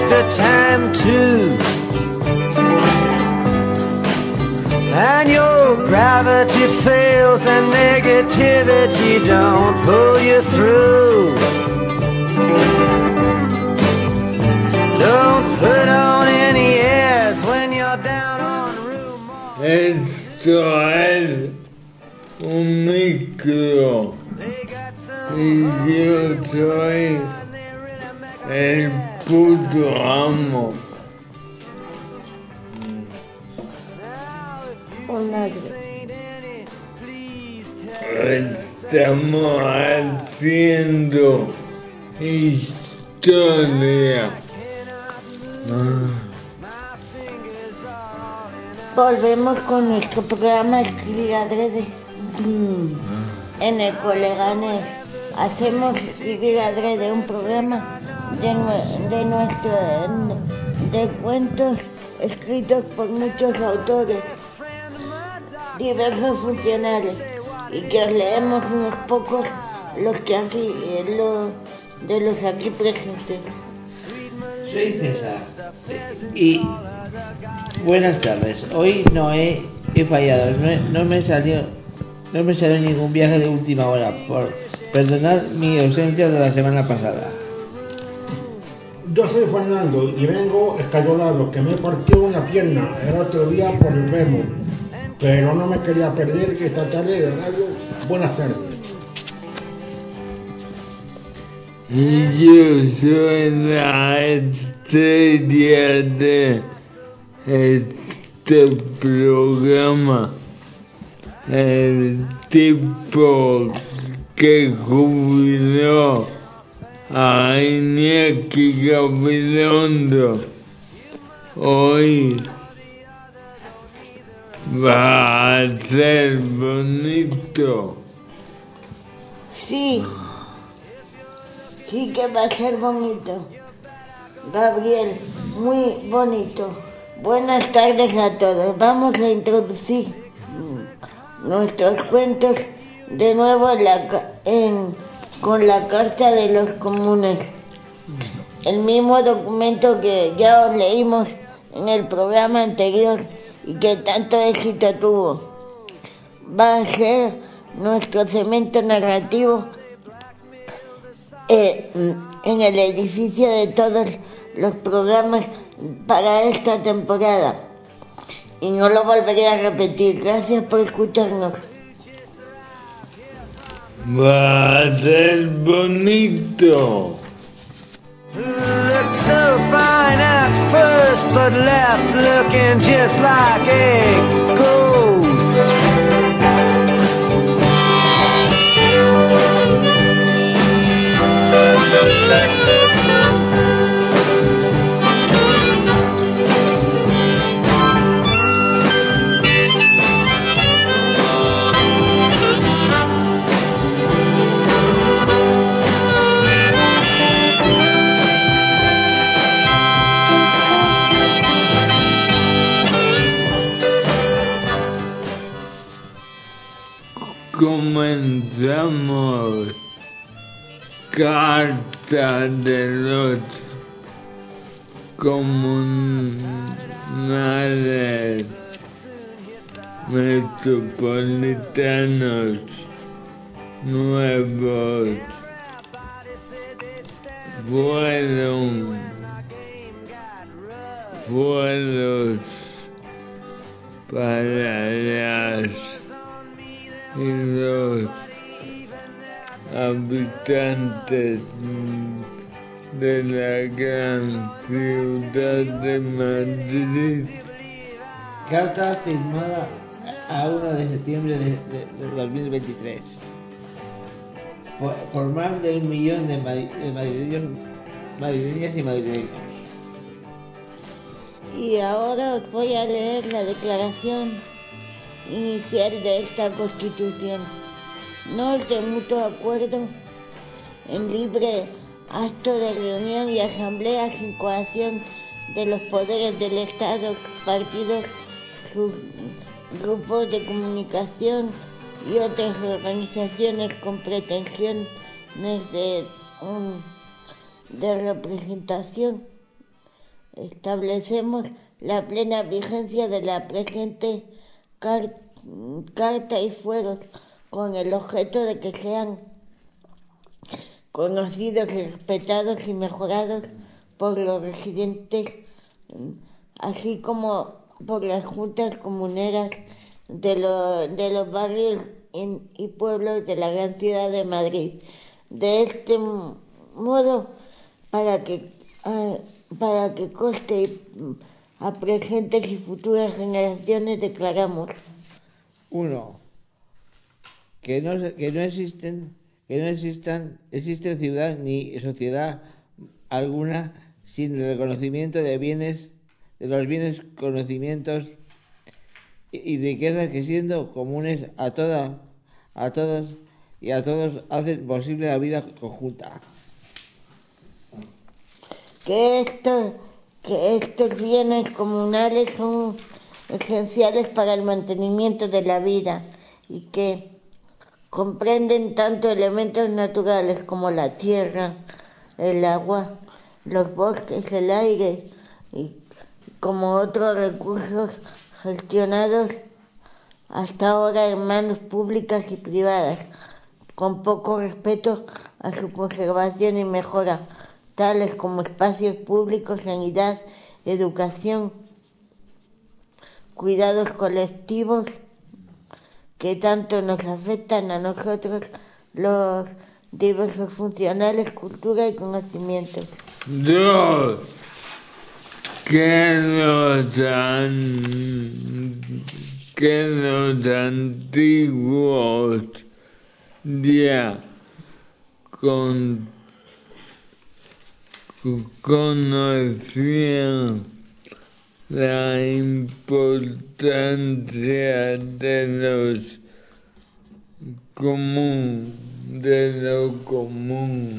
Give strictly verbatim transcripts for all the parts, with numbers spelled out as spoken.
waste of time too. And your gravity fails and negativity don't pull you through. Don't put on any airs when you're down on room. Esto es un micro y yo soy el puto amo. Estamos haciendo historia. Volvemos con nuestro programa Escribir Adrede. En el Coleganes hacemos Escribir Adrede, un programa de, de nuestro de cuentos escritos por muchos autores, diversos funcionarios, y que os leemos unos pocos los que aquí, los, de los aquí presentes. Soy César y buenas tardes. Hoy no he, he fallado, no, he, no me salió no me salió ningún viaje de última hora, por perdonar mi ausencia de la semana pasada. Yo soy Fernando y vengo escayolado, que me partió una pierna el otro día por el remo, pero no me quería perder esta tarde de radio. Buenas tardes. Y yo soy la estrella de este programa, el tipo que jubiló a Iñaki Gabilondo. Hoy va a ser bonito. Sí, sí que va a ser bonito. Gabriel, muy bonito. Buenas tardes a todos. Vamos a introducir nuestros cuentos de nuevo en la, en, con la Carta de los Comunes. El mismo documento que ya os leímos en el programa anterior y que tanto éxito tuvo. Va a ser nuestro cemento narrativo eh, en el edificio de todos los programas para esta temporada. Y no lo volveré a repetir. Gracias por escucharnos. Va a ser bonito. Looked so fine at first, but left looking just like a ghost. Comenzamos Carta de los Comunales Metropolitanos Nuevos. Fueron vuelos para las y los habitantes de la gran ciudad de Madrid. Carta firmada a uno de septiembre de, de, de dos mil veintitrés por, por más de un millón de, mad, de madrileños, madrileñas y madrileños. Y ahora os voy a leer la declaración inicial de esta Constitución. No es de mutuo acuerdo, en libre acto de reunión y asamblea sin coacción de los poderes del Estado, partidos, sus grupos de comunicación y otras organizaciones con pretensiones de, um, de representación establecemos la plena vigencia de la presente car- carta y fueros con el objeto de que sean conocidos, respetados y mejorados por los residentes, así como por las juntas comuneras de, lo, de los barrios en, y pueblos de la gran ciudad de Madrid. De este modo, para que, uh, para que conste a presentes y futuras generaciones, declaramos: Uno, que no, que no existen, que no existan, existe ciudad ni sociedad alguna sin el reconocimiento de bienes, de los bienes, conocimientos y riquezas que, siendo comunes a todas, a todas y a todos, hacen posible la vida conjunta. Que estos, que estos bienes comunales son esenciales para el mantenimiento de la vida y que comprenden tanto elementos naturales como la tierra, el agua, los bosques, el aire, y como otros recursos gestionados hasta ahora en manos públicas y privadas, con poco respeto a su conservación y mejora, tales como espacios públicos, sanidad, educación, cuidados colectivos, que tanto nos afectan a nosotros, los diversos funcionales, cultura y conocimientos. Dos, que los, an, que los antiguos ya con, conocían la importancia de los común, de lo común.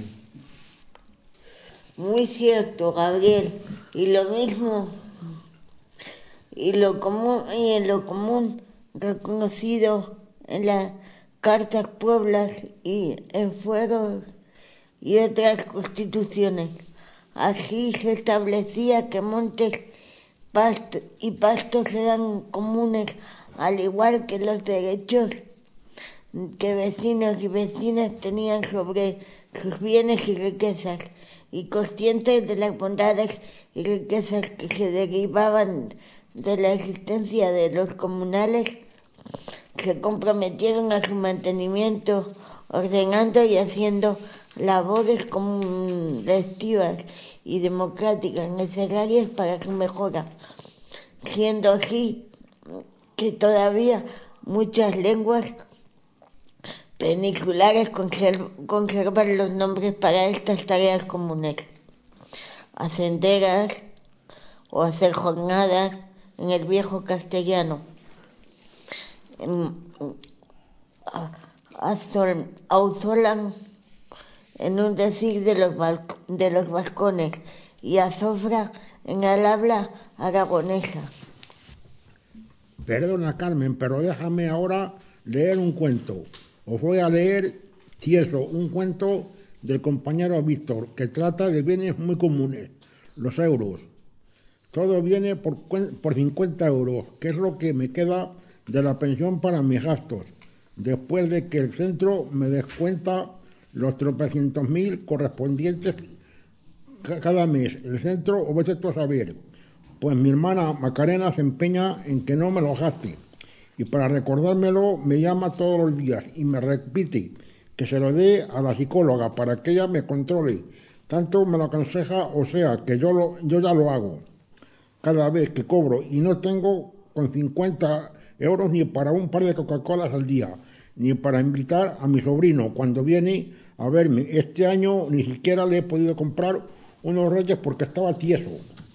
Muy cierto, Gabriel. Y lo mismo, y lo común, y en lo común reconocido en las cartas pueblas y en fueros y otras constituciones. Así se establecía que montes pasto y pastos eran comunes, al igual que los derechos que vecinos y vecinas tenían sobre sus bienes y riquezas, y conscientes de las bondades y riquezas que se derivaban de la existencia de los comunales, se comprometieron a su mantenimiento, ordenando y haciendo labores colectivas y democráticas necesarias para su mejora, siendo así que todavía muchas lenguas peninsulares conservan los nombres para estas tareas comunes: hacenderas o hacer jornadas en el viejo castellano, auzolan en un decir de los, de los vascones y azofra en el habla aragonesa. Perdona, Carmen, pero déjame ahora leer un cuento. Os voy a leer Tieso, un cuento del compañero Víctor, que trata de bienes muy comunes, los euros. Todo viene por, por cincuenta euros, que es lo que me queda de la pensión para mis gastos, después de que el centro me descuenta los tropecientos mil correspondientes cada mes. El centro, o vete tú a saber, pues mi hermana Macarena se empeña en que no me lo gaste, y para recordármelo me llama todos los días y me repite que se lo dé a la psicóloga para que ella me controle. Tanto me lo aconseja, o sea, que yo, lo, yo ya lo hago cada vez que cobro, y no tengo con cincuenta euros ni para un par de Coca-Colas al día, ni para invitar a mi sobrino cuando viene a verme. Este año ni siquiera le he podido comprar unos reyes porque estaba tieso.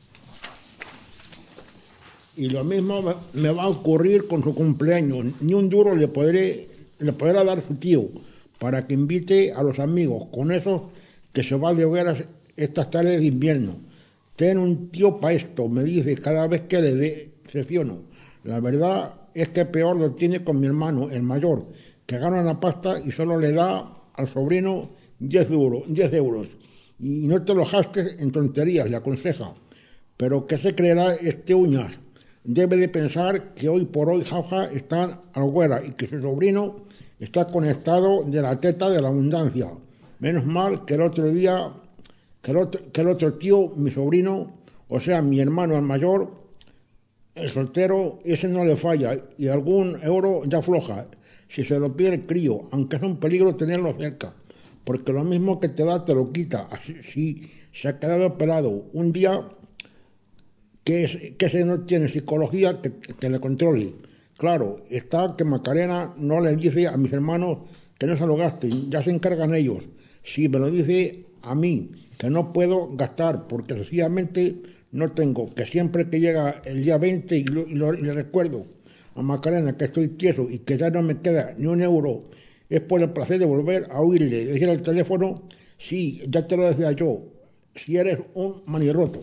Y lo mismo me va a ocurrir con su cumpleaños. Ni un duro le podré, le podrá dar su tío para que invite a los amigos, con esos que se va de hogueras estas tardes de invierno. Ten un tío para esto, me dice cada vez que le decepciono. La verdad es que peor lo tiene con mi hermano, el mayor, que gana una pasta y solo le da al sobrino diez euros. Y no te lo gastes en tonterías, le aconseja. Pero ¿qué se creerá este uñas? Debe de pensar que hoy por hoy Jauja está a la güera y que su sobrino está conectado de la teta de la abundancia. Menos mal que el otro día, que el otro, que el otro tío, mi sobrino, o sea, mi hermano el mayor, el soltero, ese no le falla y algún euro ya afloja si se lo pide el crío, aunque es un peligro tenerlo cerca, porque lo mismo que te da te lo quita, así si se ha quedado pelado un día que, es, que ese no tiene psicología que, que le controle. Claro, está que Macarena no le dice a mis hermanos que no se lo gasten, ya se encargan ellos. Si me lo dice a mí, que no puedo gastar, porque sencillamente no tengo, que siempre que llega el día veinte y, lo, y, lo, y le recuerdo a Macarena que estoy tieso y que ya no me queda ni un euro, es por el placer de volver a oírle, decir al teléfono, sí, ya te lo decía yo, si eres un manirroto.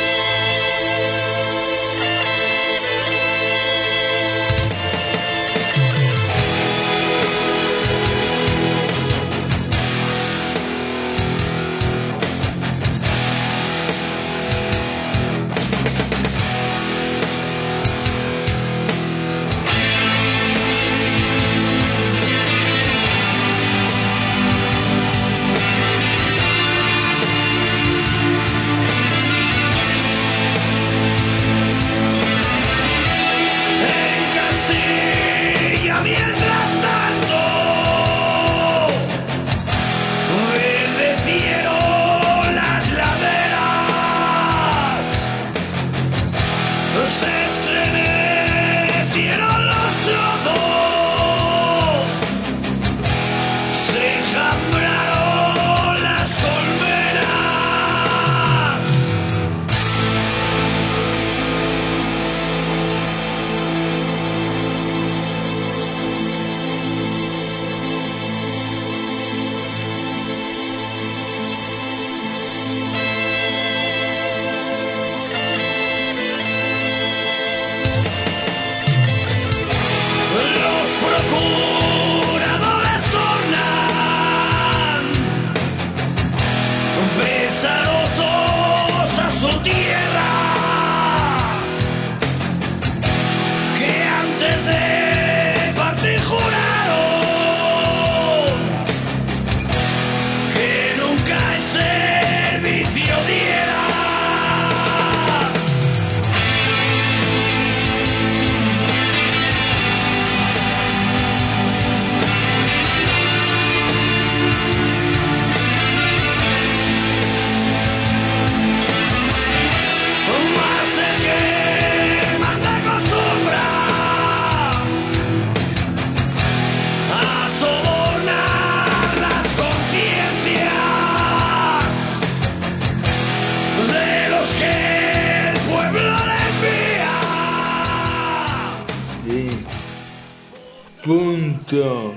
Punto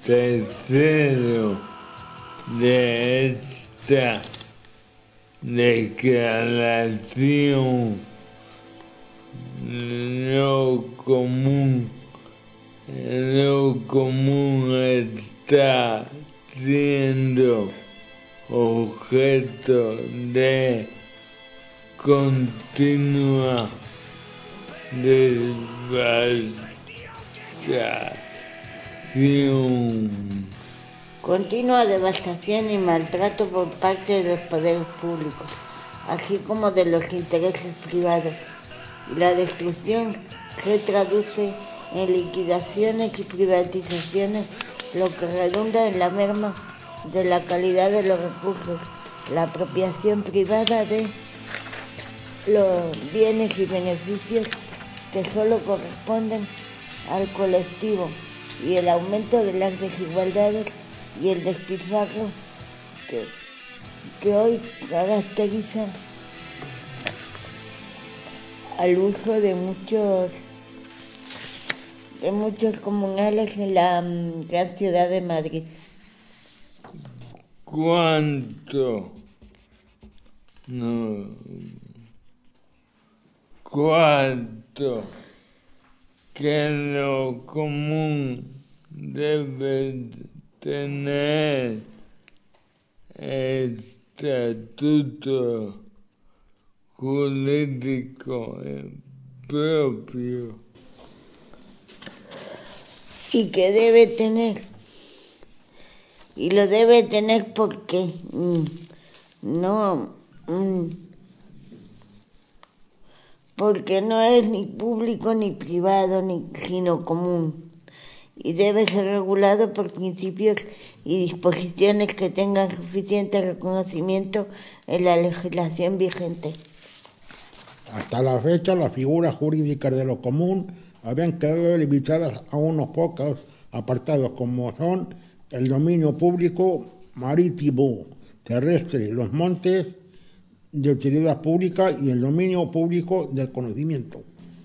tercero de esta declaración, lo común, lo común está siendo objeto de continua devastación. Continua devastación y maltrato por parte de los poderes públicos, así como de los intereses privados. Y la destrucción se traduce en liquidaciones y privatizaciones, lo que redunda en la merma de la calidad de los recursos, la apropiación privada de los bienes y beneficios que solo corresponden al colectivo, y el aumento de las desigualdades y el despilfarro que, que hoy caracteriza al uso de muchos de muchos comunales en la um, gran ciudad de Madrid. ¿Cuánto? No. ¿Cuánto? Que lo común debe tener estatuto jurídico eh, propio. Y que debe tener, y lo debe tener porque mm, no, mm, porque no es ni público ni privado, ni sino común, y debe ser regulado por principios y disposiciones que tengan suficiente reconocimiento en la legislación vigente. Hasta la fecha, las figuras jurídicas de lo común habían quedado limitadas a unos pocos apartados, como son el dominio público marítimo, terrestre, los montes de utilidad pública y el dominio público del conocimiento.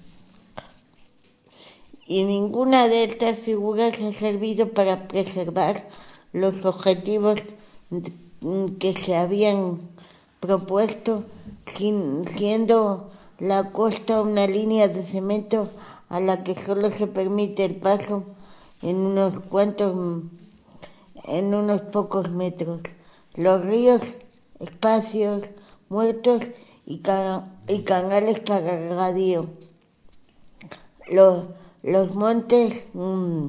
Y ninguna de estas figuras ha servido para preservar los objetivos que se habían propuesto, siendo la costa una línea de cemento a la que solo se permite el paso en unos cuantos, en unos pocos metros. Los ríos, espacios muertos y, can, y canales para regadío. Los, los montes mmm,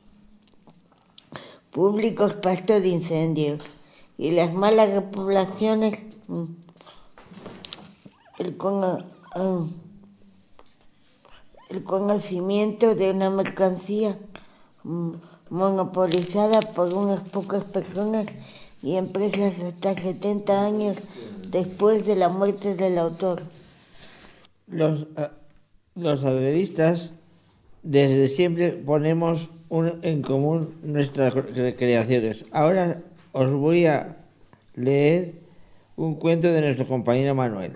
públicos pasto de incendios y las malas repoblaciones, mmm, el, con, uh, el conocimiento de una mercancía mmm, monopolizada por unas pocas personas y empresas hasta setenta años después de la muerte del autor. Los, uh, los adveristas desde siempre ponemos un, en común nuestras creaciones. Ahora os voy a leer un cuento de nuestro compañero Manuel.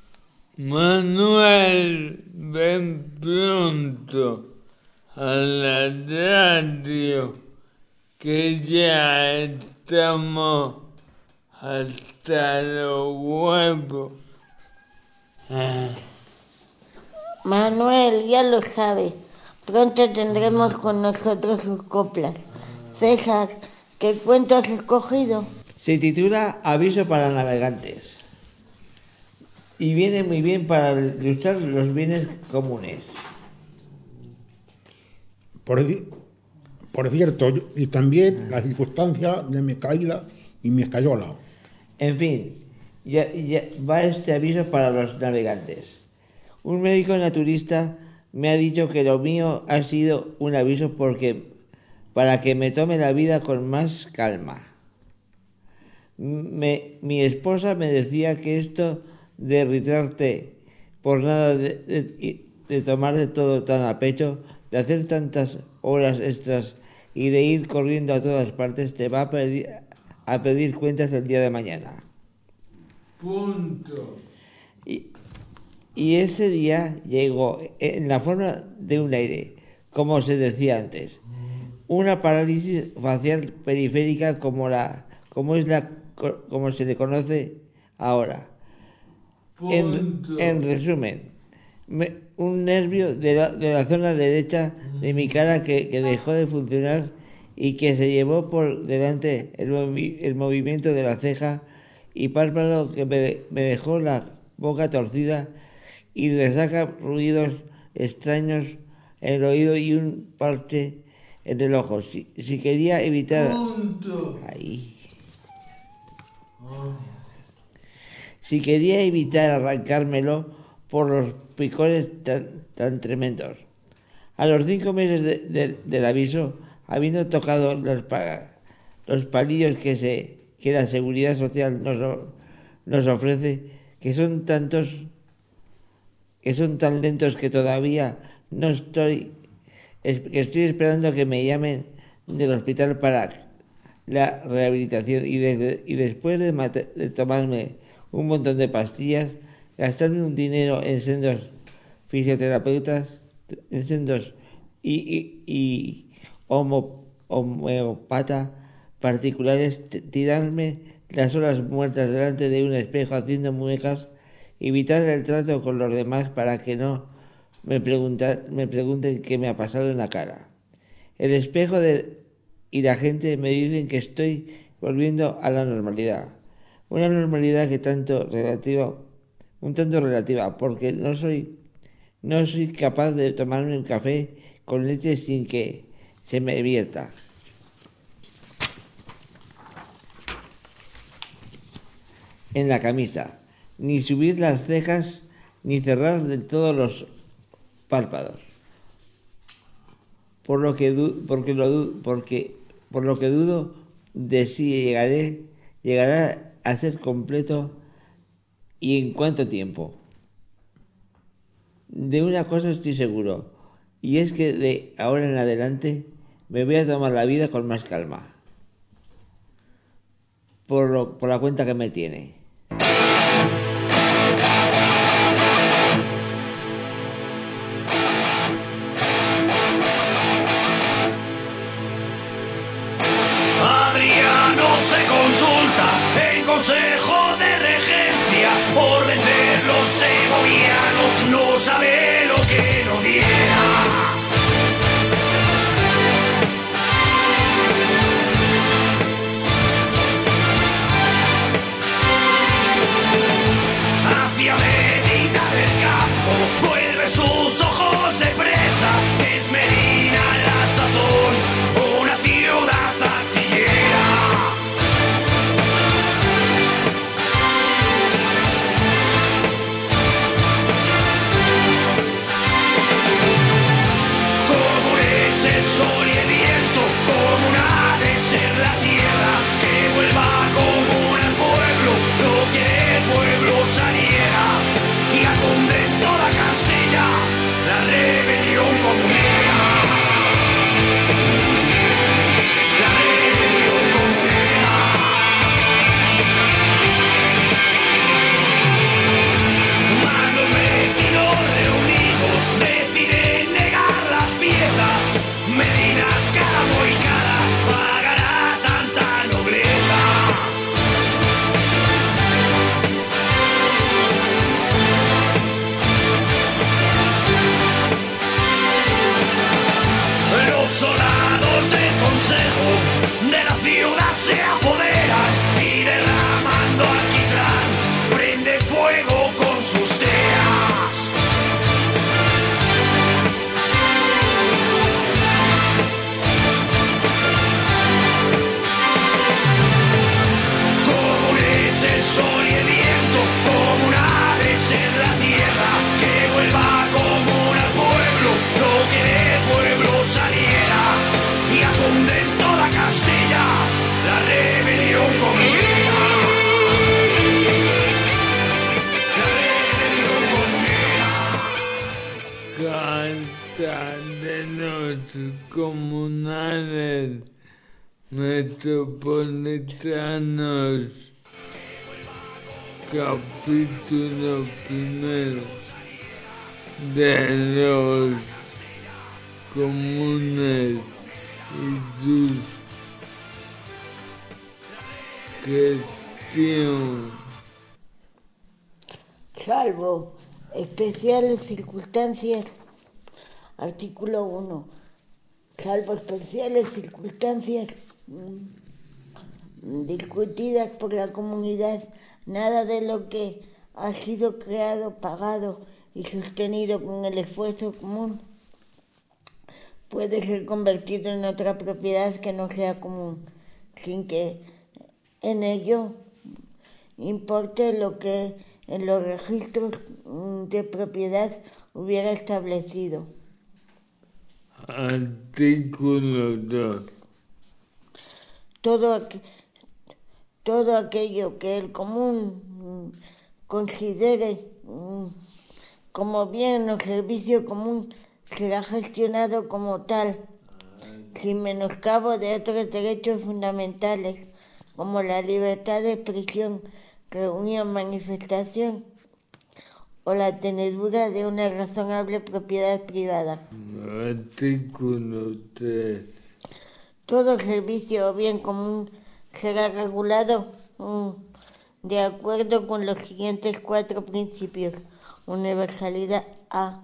Manuel, ven pronto a la radio, que ya estamos hasta los huevos. Ah. Manuel, ya lo sabe, pronto tendremos con nosotros sus coplas. César, ¿qué cuento has escogido? Se titula Aviso para navegantes y viene muy bien para ilustrar los bienes comunes. Por, por cierto, y también la circunstancia de mi caída y mi escayola. En fin, ya, ya va este aviso para los navegantes. Un médico naturista me ha dicho que lo mío ha sido un aviso porque para que me tome la vida con más calma. Me, mi esposa me decía que esto de irritarte por nada, de, de, de tomar de todo tan a pecho, de hacer tantas horas extras y de ir corriendo a todas partes, te va a pedir, a pedir cuentas el día de mañana. Punto. Y, y ese día llegó en la forma de un aire, como se decía antes, una parálisis facial periférica como la, como es la, como se le conoce ahora. En, en resumen, me, un nervio de la, de la zona derecha de mi cara que, que dejó de funcionar y que se llevó por delante el, movi, el movimiento de la ceja y párpado que me, me dejó la boca torcida y resaca ruidos extraños en el oído y un parche en el ojo. Si, si quería evitar... Ahí. Si quería evitar arrancármelo por los picores tan, tan tremendos. A los cinco meses de, de, del aviso, habiendo tocado los, los palillos que, se, que la Seguridad Social nos, nos ofrece, que son tantos, que son tan lentos que todavía no estoy, es, que estoy esperando que me llamen del hospital para la rehabilitación y, de, y después de, mate, de tomarme un montón de pastillas, gastarme un dinero en sendos fisioterapeutas, en sendos y, y, y homo, homeopata particulares, tirarme las horas muertas delante de un espejo haciendo muecas, evitar el trato con los demás para que no me, pregunta, me pregunten qué me ha pasado en la cara. El espejo de, y la gente me dicen que estoy volviendo a la normalidad. Una normalidad que tanto relativa un tanto relativa, porque no soy, no soy capaz de tomarme un café con leche sin que se me vierta. En la camisa, ni subir las cejas, ni cerrar de todos los párpados. Por lo que du- porque lo porque por lo que dudo de si llegaré llegará a ser completo y en cuánto tiempo. De una cosa estoy seguro, y es que de ahora en adelante me voy a tomar la vida con más calma, por, lo, por la cuenta que me tiene. Adriano se consulta en consejo de regencia por vencer los segovianos, no sabe lo que no diera. Hacia Medina del Campo vuelve sus ojos de presa, es Medina la sazón, una ciudad artillera. Como es el sol y el viento, como una de ser la tierra, que vuelva común al pueblo, no quiere el pueblo saliera, y aconde en toda Castilla la rebelión comunera. La rebelión comunera. Mas los vecinos reunidos deciden negar las piezas. Medina cara muy cara pagará tanta nobleza. Los soldados del consejo de la ciudad se apoderan y derramando alquitrán prenden fuego con sus teas. Como es el sol y el viento, como una de ser la tierra, que vuelva común al pueblo, no quiere el pueblo saliera, y aconde en toda Castilla la rebelión comunera. La rebelión comunera. Carta de los comunales metropolitanos, capítulo primero de los comunes y sus gestión. Salvo especiales circunstancias, artículo uno, salvo especiales circunstancias mm, discutidas por la comunidad, nada de lo que ha sido creado, pagado y sostenido con el esfuerzo común puede ser convertido en otra propiedad que no sea común, sin que en ello importe lo que en los registros de propiedad hubiera establecido. Artículo dos. Todo, aqu- todo aquello que el común considere mm, como bien o servicio común será gestionado como tal, sin menoscabo de otros derechos fundamentales, como la libertad de expresión, reunión, manifestación o la tenedura de una razonable propiedad privada. Artículo tres. Todo servicio o bien común será regulado mm, de acuerdo con los siguientes cuatro principios. Universalidad A.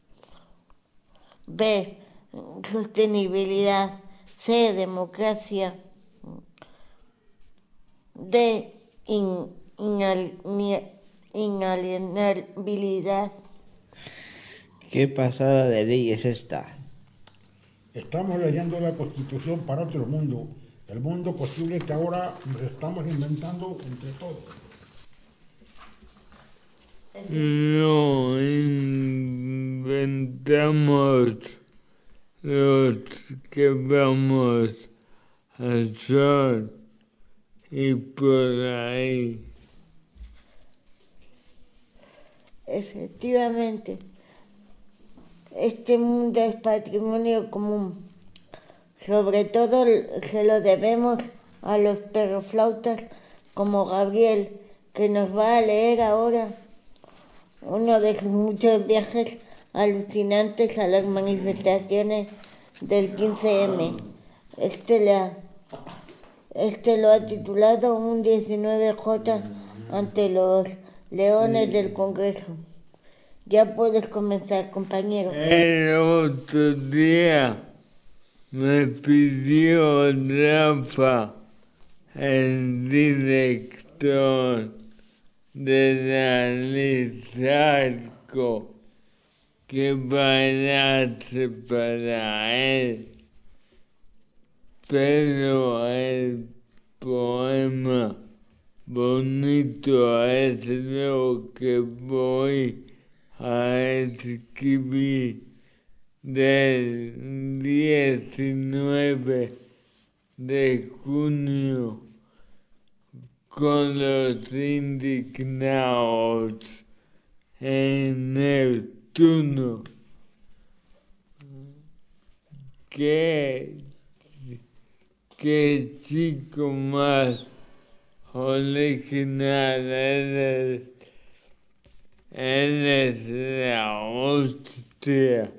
B. Sostenibilidad. C. Democracia. D. In, inal- inalienabilidad. ¿Qué pasada de ley es esta? Estamos leyendo la Constitución para otro mundo, el mundo posible que ahora nos estamos inventando entre todos. No inventamos los que vamos a hacer y por ahí. Efectivamente, este mundo es patrimonio común. Sobre todo se lo debemos a los perroflautas como Gabriel, que nos va a leer ahora uno de sus muchos viajes alucinantes a las manifestaciones del quince eme. Este, la, este lo ha titulado Un diecinueve jota ante los leones del Congreso. Ya puedes comenzar, compañero. El otro día me pidió Rafa, el director de la Lizarco, que bailase para él, pero el poema bonito es lo que voy a escribir del diecinueve de junio con los indignados en Neptuno. Qué, qué chico más original eres. Eres la hostia.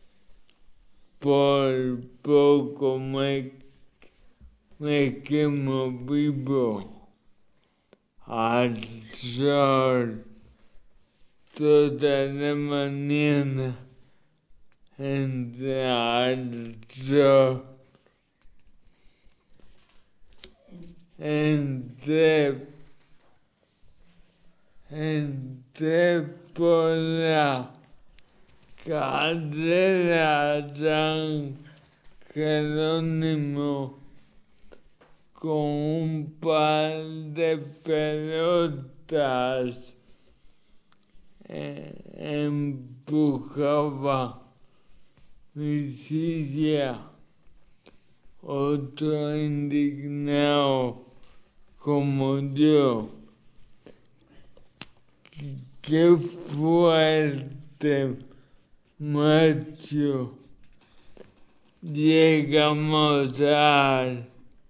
Por poco me, me quemo vivo al sol toda la mañana entre al sol entre entré por la carrera San Jerónimo con un par de pelotas. Eh, empujaba mi silla. Otro indignado como yo. Qué fuerte, macho. Llegamos al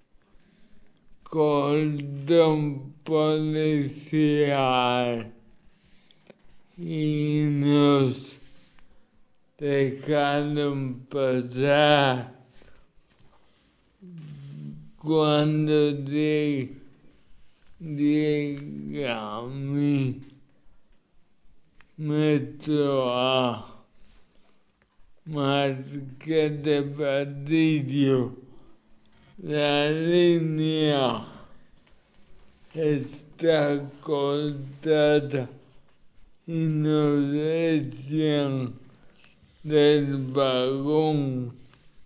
cordón policial y nos dejaron pasar. Cuando llegué a mí metro a Marqués de Vadillo, la línea está cortada y nos decían del vagón.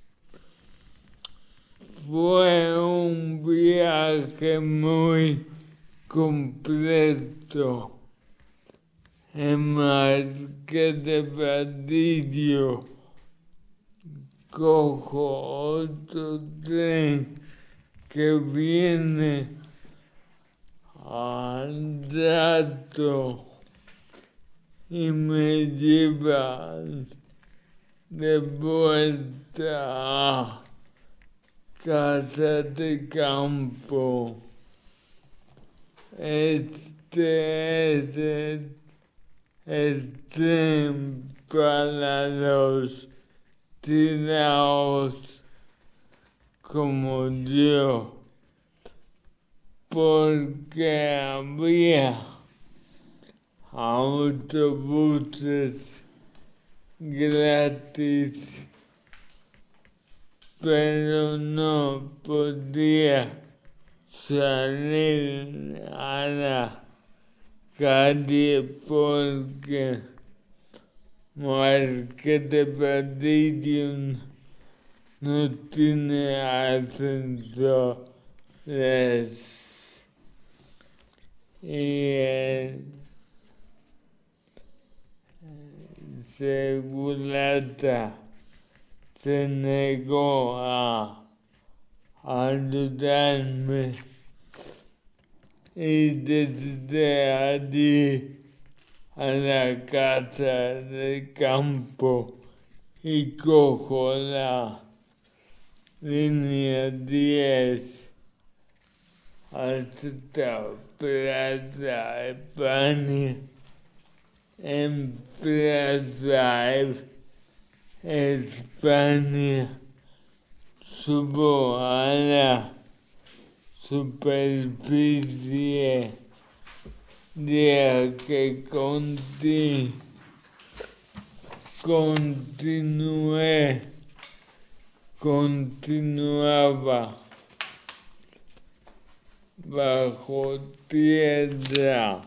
Fue un viaje muy completo. En Marqués de Vadillo cojo otro tren que viene al rato y me lleva de vuelta a Casa de Campo. Este es el, el tren para los tirados como yo, porque había autobuses gratis, pero no podía salir a la calle porque que te perdiste no tiene ascensores y el segurata se negó a ayudarme y desde allí a la casa de campo y cojo la línea diez hasta Plaza España. En Plaza España subo a la superficie de que conti, continué, continuaba bajo tierra.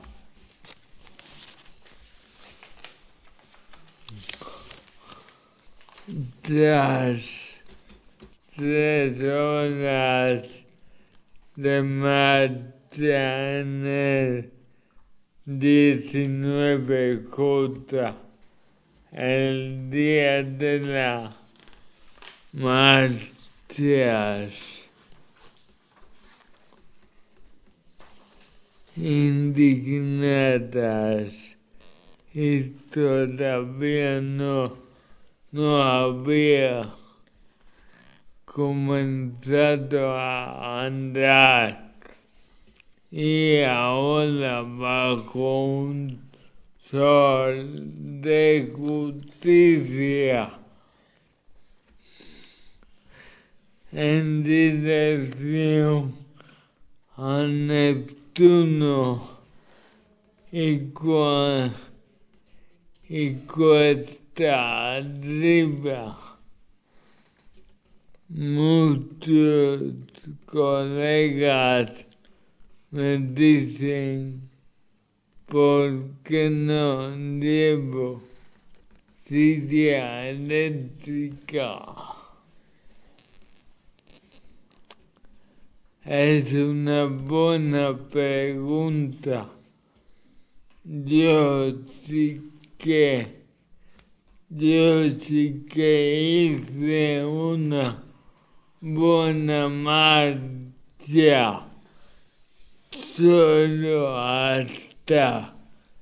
Tras tres horas de marcha en el diecinueve J, el día de las marchas indignadas, y todavía no, no había comenzado a andar, y ahora bajo un sol de justicia en dirección a Neptuno y, cua, y cuesta arriba. Muchos colegas me dicen por qué no llevo silla eléctrica. Es una buena pregunta. Yo sí que, yo sí que hice una buena marcha, solo hasta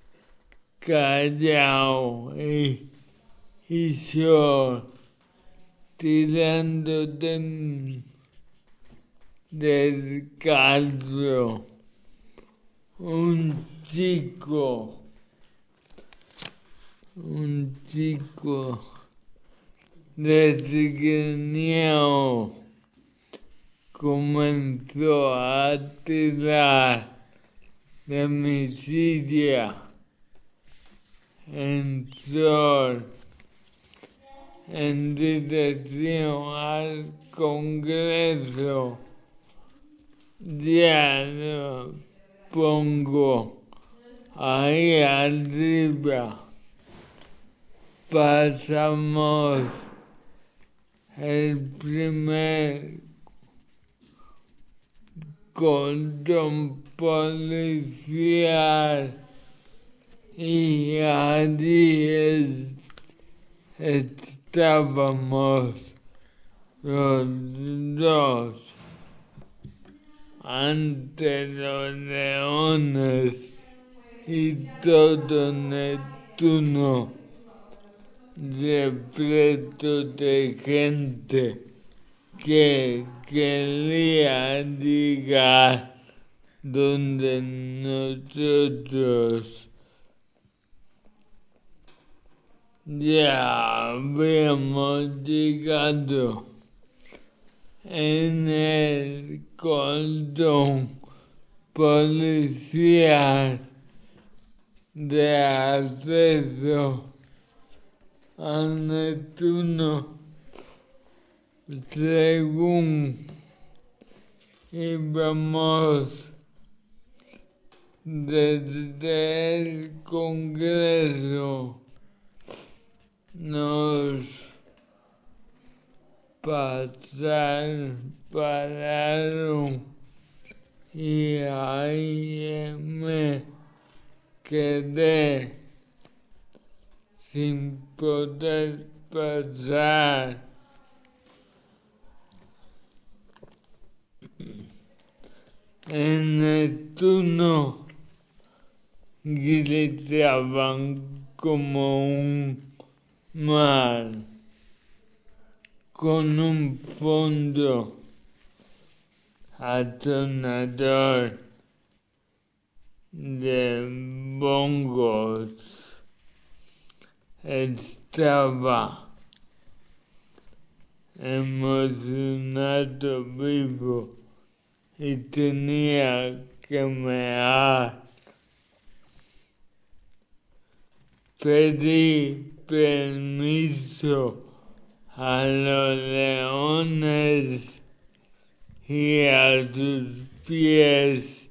Callao y, y yo tirando de, del carro. Un chico, un chico desgreñado comenzó a tirar de mi silla. Entró en dirección al Congreso. Ya lo pongo ahí arriba. Pasamos el primer cordón policial y allí es, estábamos los dos ante los leones y todo Neptuno repleto de gente que quería llegar donde nosotros ya habíamos llegado. En el cordón policial de acceso a Neptuno, según íbamos desde el Congreso nos pasaron, pararon y ahí me quedé sin poder pasar. En el turno gritaban como un mar con un fondo atronador de bongos. Estaba emocionado vivo y tenía que mear. Pedí permiso a los leones y a sus pies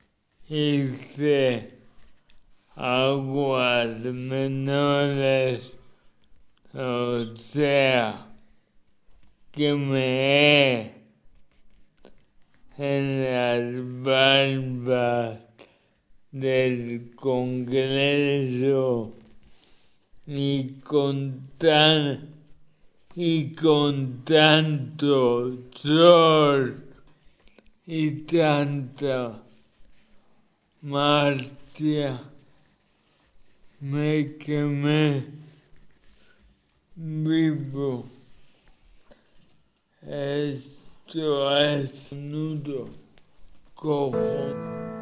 hice aguas menores, o sea, que meé en las barbas del Congreso y con tan y con tanto sol y tanta marcha me quemé vivo. Esto es nudo cojo.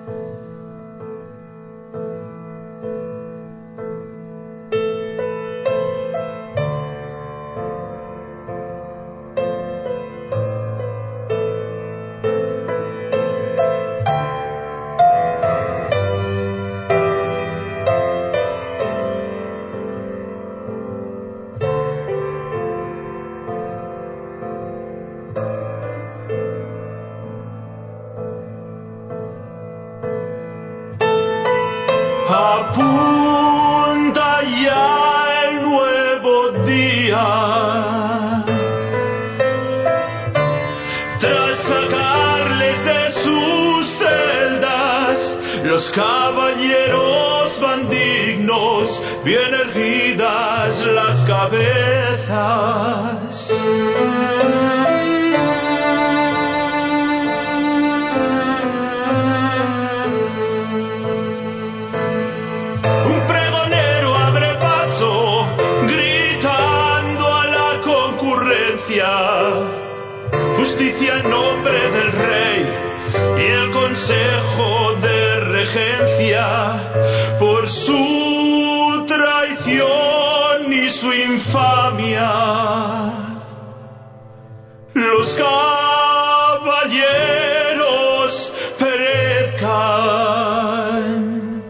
Apunta ya el nuevo día. Tras sacarles de sus celdas, los caballeros van dignos, bien erguidas las cabezas. Justicia en nombre del rey y el consejo de regencia por su traición y su infamia. Los caballeros perezcan.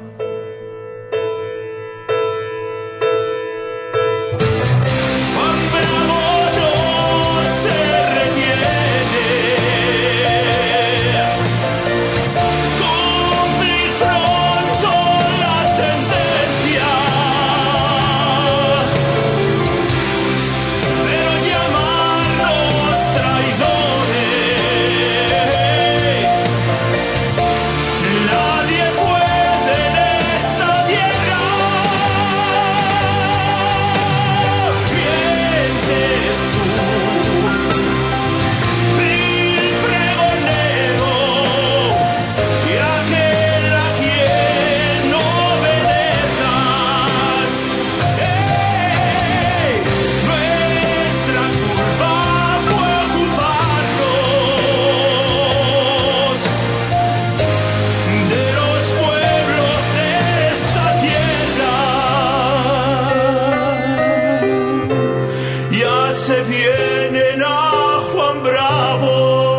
Se vienen a Juan Bravo,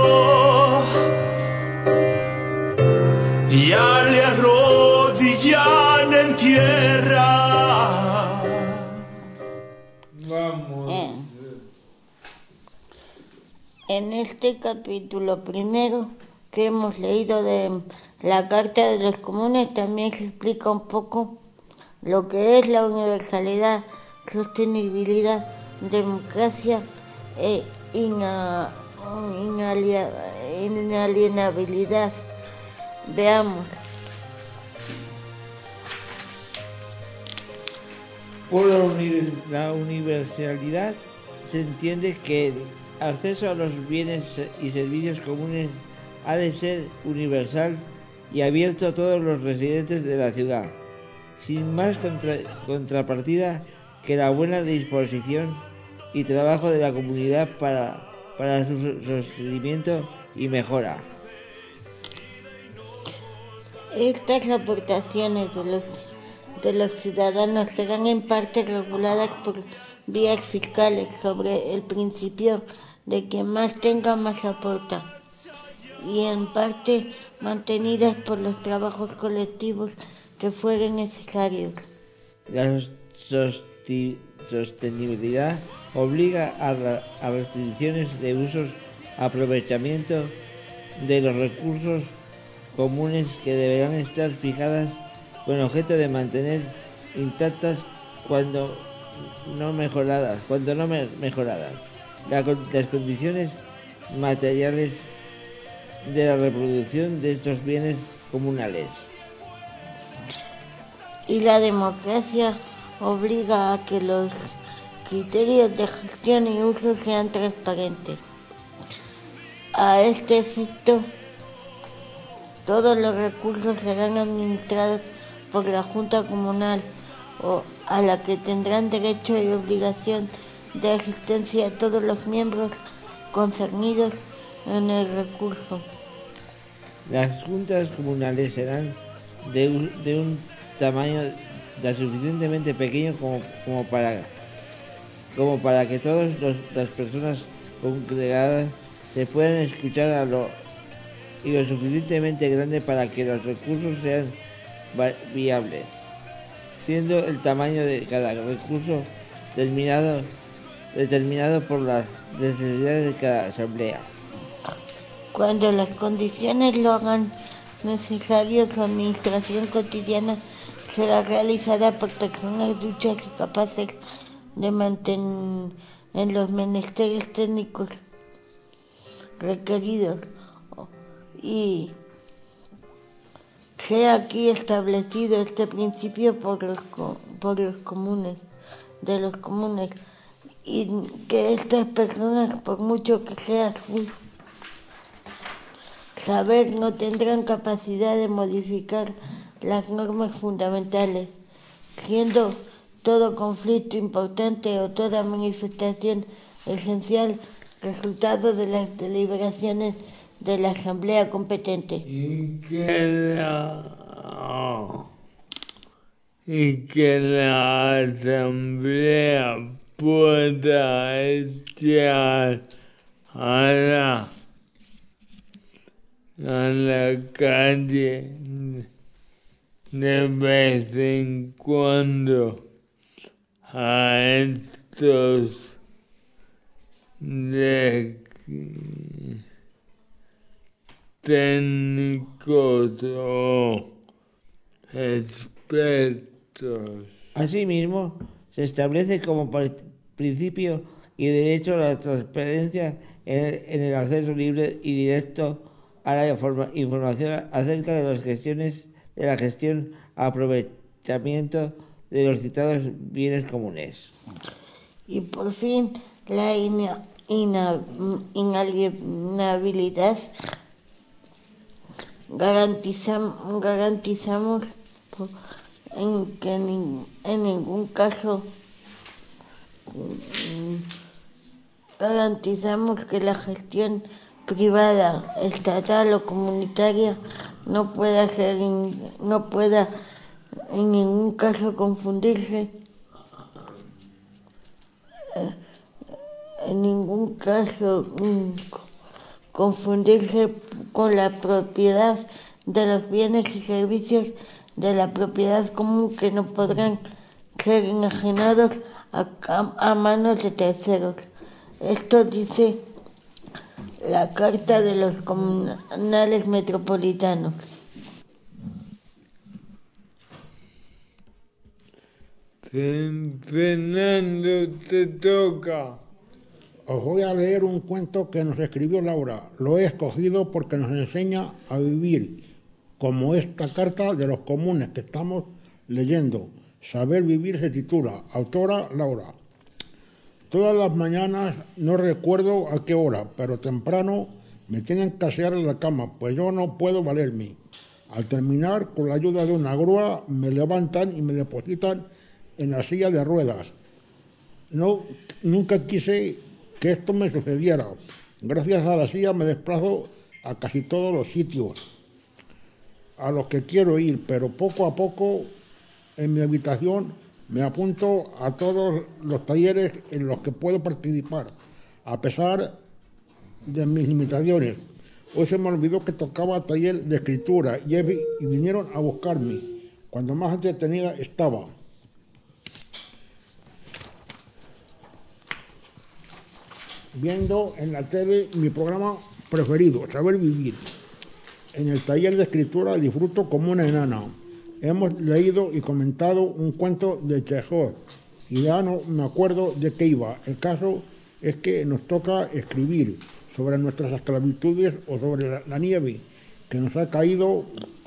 ya le arrodillan en tierra. Vamos. En este capítulo primero que hemos leído de la Carta de los Comunes también se explica un poco lo que es la universalidad, sostenibilidad, democracia e ina, inalia, inalienabilidad. Veamos. Por la, uni- la universalidad se entiende que el acceso a los bienes y servicios comunes ha de ser universal y abierto a todos los residentes de la ciudad, sin más contra- contrapartida que la buena disposición y trabajo de la comunidad para, para su sostenimiento y mejora. Estas aportaciones de los, de los ciudadanos serán en parte reguladas por vías fiscales sobre el principio de quien más tenga más aporta, y en parte mantenidas por los trabajos colectivos que fueren necesarios. La sosti- sostenibilidad obliga a, la, a restricciones de usos, aprovechamiento de los recursos comunes que deberán estar fijadas con objeto de mantener intactas cuando no mejoradas, cuando no me- mejoradas, la, las condiciones materiales de la reproducción de estos bienes comunales. Y la democracia obliga a que los criterios de gestión y uso sean transparentes. A este efecto, todos los recursos serán administrados por la Junta Comunal, o a la que tendrán derecho y obligación de asistencia a todos los miembros concernidos en el recurso. Las juntas comunales serán de un, de un tamaño lo suficientemente pequeño como, como, para, como para que todas los, las personas congregadas se puedan escuchar a lo, y lo suficientemente grande para que los recursos sean va- viables, siendo el tamaño de cada recurso determinado, determinado por las necesidades de cada asamblea. Cuando las condiciones lo hagan necesario, su administración cotidiana será realizada por personas duchas y capaces de mantener en los menesteres técnicos requeridos, y sea aquí establecido este principio por los, por los comunes, de los comunes, y que estas personas, por mucho que sea su saber, no tendrán capacidad de modificar las normas fundamentales, siendo todo conflicto importante o toda manifestación esencial resultado de las deliberaciones de la asamblea competente. Y que la, y que la asamblea pueda echar a la, a la calle de vez en cuando a estos de técnicos o expertos. Asimismo, se establece como par- principio y derecho la transparencia en el, en el acceso libre y directo a la informa- información acerca de las gestiones de la gestión, aprovechamiento de los citados bienes comunes. Y por fin, la ina, ina, inalienabilidad. Garantizam, garantizamos en que en, en ningún caso garantizamos que la gestión privada, estatal o comunitaria no pueda ser no pueda en ningún caso confundirse en ningún caso confundirse con la propiedad de los bienes y servicios de la propiedad común, que no podrán ser enajenados a, a, a manos de terceros. Esto dice la Carta de los Comunales Metropolitanos. Fernando, te toca. Os voy a leer un cuento que nos escribió Laura. Lo he escogido porque nos enseña a vivir, como esta carta de los comunes que estamos leyendo. Saber vivir se titula. Autora Laura. Todas las mañanas, no recuerdo a qué hora, pero temprano me tienen que asear en la cama, pues yo no puedo valerme. Al terminar, con la ayuda de una grúa, me levantan y me depositan en la silla de ruedas. No, nunca quise que esto me sucediera. Gracias a la silla me desplazo a casi todos los sitios a los que quiero ir, pero poco a poco en mi habitación me apunto a todos los talleres en los que puedo participar, a pesar de mis limitaciones. Hoy se me olvidó que tocaba taller de escritura y, y vinieron a buscarme cuando más entretenida estaba. Viendo en la tele mi programa preferido, Saber Vivir. En el taller de escritura disfruto como una enana. Hemos leído y comentado un cuento de Chekhov y ya no me acuerdo de qué iba. El caso es que nos toca escribir sobre nuestras esclavitudes o sobre la, la nieve que nos ha caído,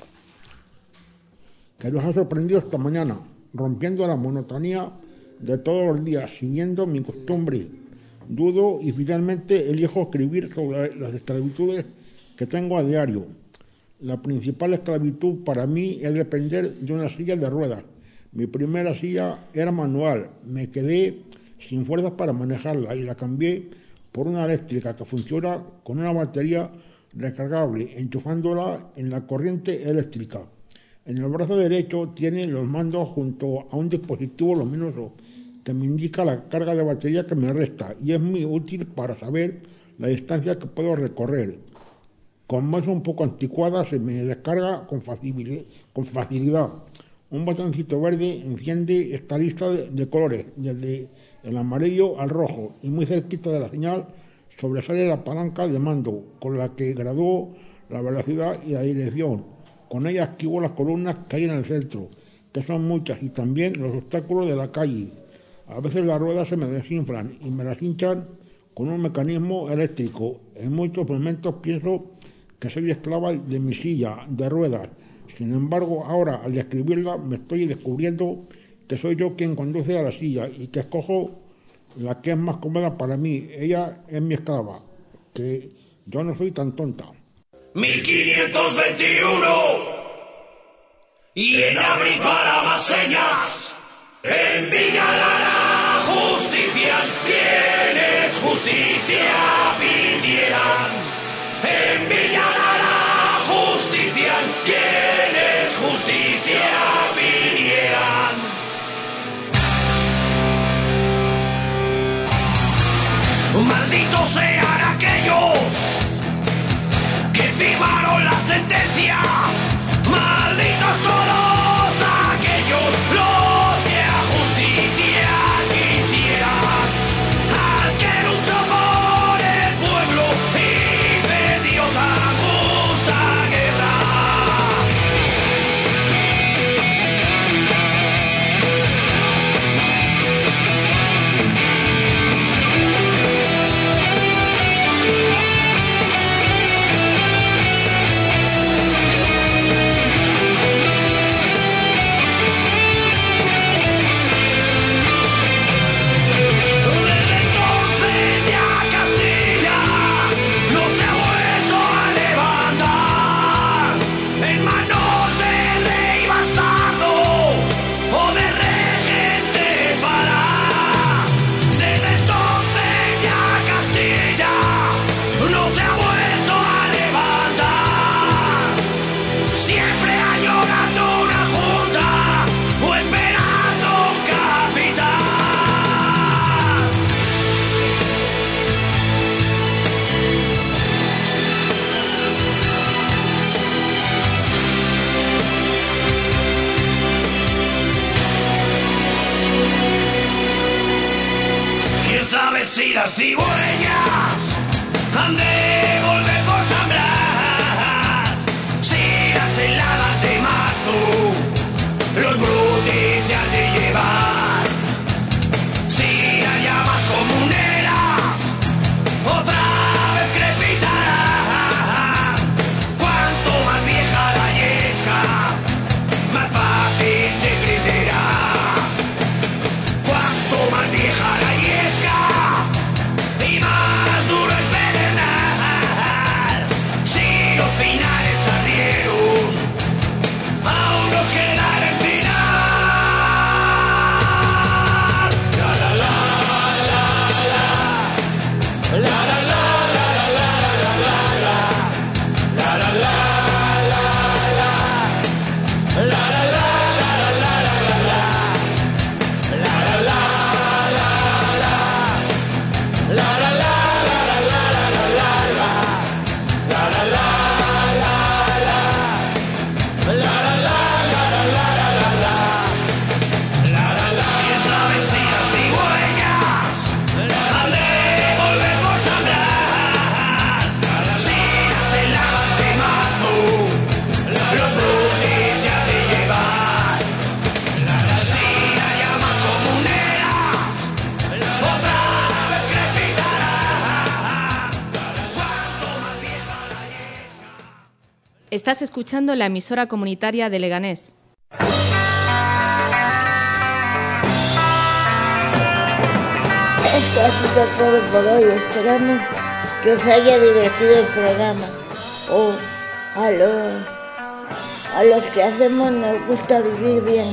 que nos ha sorprendido esta mañana, rompiendo la monotonía de todos los días, siguiendo mi costumbre. Dudo y finalmente elijo escribir sobre las esclavitudes que tengo a diario. La principal esclavitud para mí es depender de una silla de ruedas. Mi primera silla era manual, me quedé sin fuerzas para manejarla y la cambié por una eléctrica que funciona con una batería recargable, enchufándola en la corriente eléctrica. En el brazo derecho tiene los mandos junto a un dispositivo luminoso que me indica la carga de batería que me resta y es muy útil para saber la distancia que puedo recorrer. Como es un poco anticuada, se me descarga con facilidad. Un botoncito verde enciende esta lista de, de colores, desde el amarillo al rojo, y muy cerquita de la señal sobresale la palanca de mando, con la que gradúo la velocidad y la dirección. Con ella esquivo las columnas que hay en el centro, que son muchas, y también los obstáculos de la calle. A veces las ruedas se me desinflan y me las hinchan con un mecanismo eléctrico. En muchos momentos pienso que soy esclava de mi silla de ruedas. Sin embargo, ahora al describirla me estoy descubriendo que soy yo quien conduce a la silla y que escojo la que es más cómoda para mí. Ella es mi esclava, que yo no soy tan tonta. mil quinientos veintiuno y en abril para más señas, en Villa Lara justician quienes justicia pidieran. En Villa Lara justician quienes justicia pidieran. Malditos sean aquellos que firmaron la sentencia. Malditos todos aquellos los que a justicia quisieran. Al que luchó por el pueblo y perdió tan justa guerra. Si las cigüeñas han de Estás escuchando la emisora comunitaria de Leganés. Esto ha sido todo por hoy. Esperamos que os haya divertido el programa. O a los, a los que hacemos nos gusta vivir bien.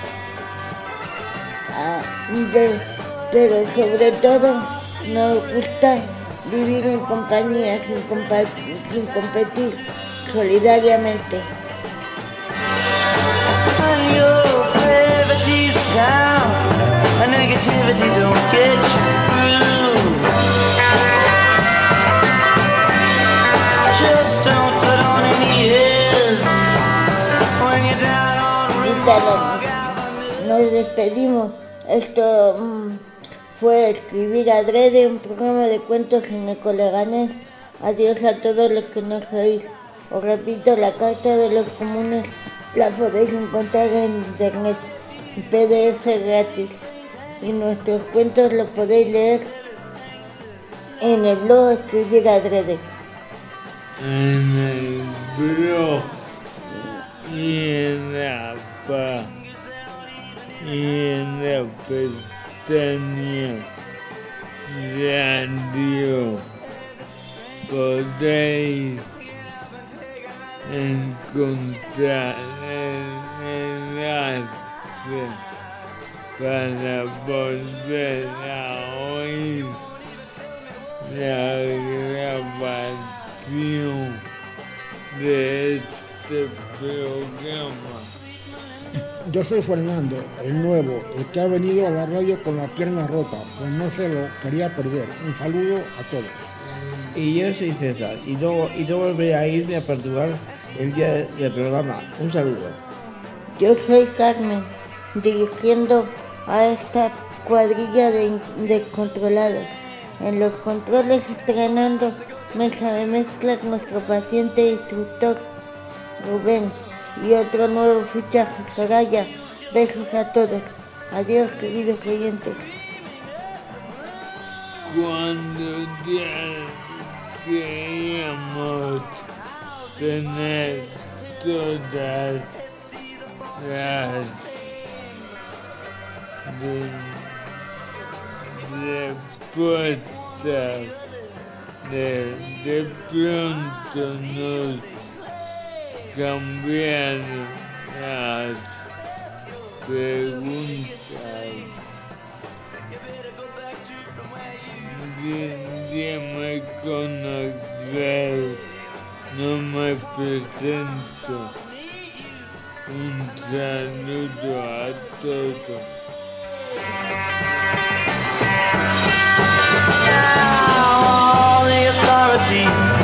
Ah, de, pero sobre todo nos gusta vivir en compañía, sin, compa- sin competir, solidariamente. And your gravity's down, and negativity don't get you through. Just don't put on any ears when you're down on Route. Nos despedimos. Esto mm, fue Escribir Adrede, un programa de cuentos en Ecoleganés. Adiós a todos los que nos oís. Os repito, la Carta de los Comunes la podéis encontrar en internet, P D F gratis. Y nuestros cuentos los podéis leer en el blog Escribir Adrede. En el blog y en la pa y en la pestaña radio podéis encontrar el enlace para volver a oír la grabación de este programa. Yo soy Fernando, el nuevo, el que ha venido a la radio con la pierna rota, pues no se lo quería perder. Un saludo a todos. Y yo soy César, y no, y no volveré a irme a perturbar el día del programa. Un saludo. Yo soy Carmen, dirigiendo a esta cuadrilla de in- descontrolados. En los controles estrenando mesa de mezclas nuestro paciente instructor Rubén y otro nuevo fichaje, Soraya. Besos a todos. Adiós, queridos oyentes. Cuando ya queríamos tener todas las de- respuestas, de, de pronto nos cambiaron las preguntas. Ya me conocéis, no me presento. Un saludo a todos. Now all the authorities